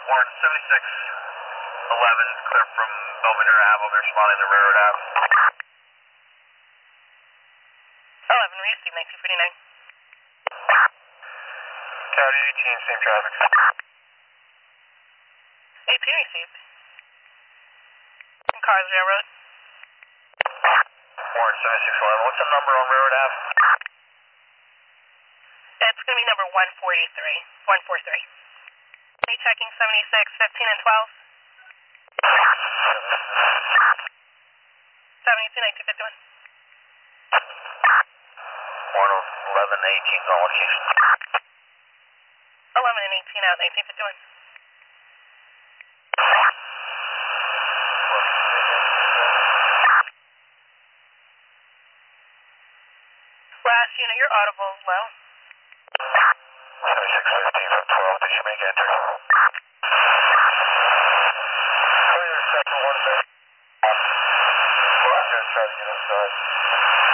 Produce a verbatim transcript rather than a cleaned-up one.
Warren, seventy-six eleven, clear from Belvedere Ave. They're responding to Railroad Ave. eleven, received, nineteen fifty-nine. County eighteen, same traffic. eighteen received. Cars Railroad. Warren, seventy-six eleven. What's the number on Railroad Ave? It's going to be number one forty-three. one forty-three. Checking seventy-six, fifteen, and twelve. seventy-two, nineteen fifty-one. Warren, eleven, eighteen on location. eleven and eighteen out, nineteen fifty-one. Last unit, your audible is low. seventy-six fifteen from twelve. Did you make enter? Clear, second one, back. We're going to try to get inside.